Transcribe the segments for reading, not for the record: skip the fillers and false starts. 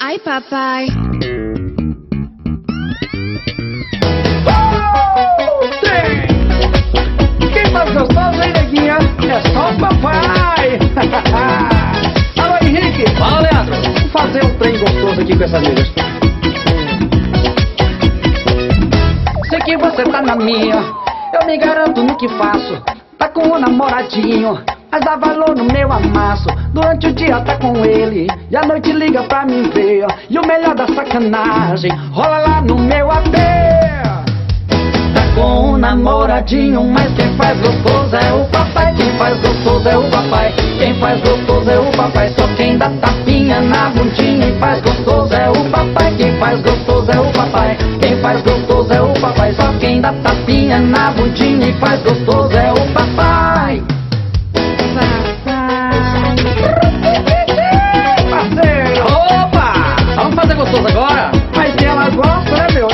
Ai, papai. Quem faz gostoso, hein, neguinha? É só o papai. Alô, Henrique. Fala, Leandro. Vamos fazer um trem gostoso aqui com essas amigas. Sei que você tá na minha, eu me garanto no que faço. Tá com um namoradinho, mas dá valor no meu amasso. Durante o dia tá com ele, e à noite liga pra mim ver. E o melhor da sacanagem, rola lá no meu AP. Tá com um namoradinho, mas quem faz gostoso é o papai. Quem faz gostoso é o papai. Quem faz gostoso é o papai. Só quem dá tapinha na bundinha e faz gostoso é o papai. Quem faz gostoso é o papai. Quem faz gostoso é o papai. Só quem dá tapinha na bundinha e faz gostoso é o papai. Parceiro! Opa! Vamos fazer gostoso agora? Mas ela gosta, né, meu?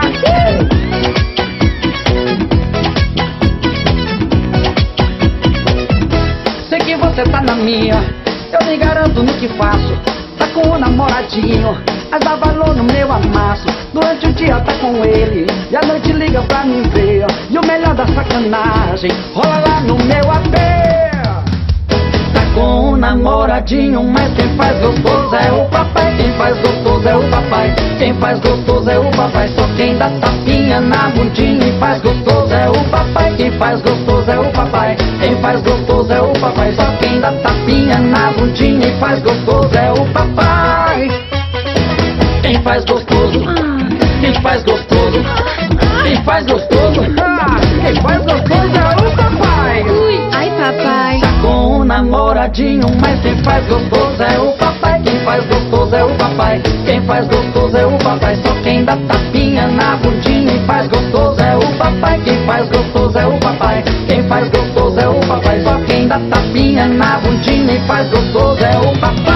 Sei que você tá na minha, eu me garanto no que faço. Tá com um namoradinho, mas dá valor no meu amasso. Durante o dia tá com ele, e à noite liga pra mim ver. E o melhor da sacanagem, rola lá no meu AP. Tá com um namoradinho, mas quem faz gostoso é o papai. Quem faz gostoso é o papai. Quem faz gostoso é o papai. Só quem dá tapinha na bundinha e faz gostoso é o papai. Quem faz gostoso é o papai. Quem faz gostoso é o papai. Só quem dá tapinha na bundinha e faz gostoso é o papai. Quem faz gostoso, quem faz gostoso, quem faz gostoso, quem faz gostoso é o papai. Ai, papai. Tá com um namoradinho, mas quem faz gostoso é o papai. Quem faz gostoso é o papai. Quem faz gostoso é o papai. Só quem dá tapinha na bundinha e faz gostoso é o papai. Quem faz gostoso é o papai. Quem faz gostoso é o papai. Só quem dá tapinha na bundinha e faz gostoso é o papai.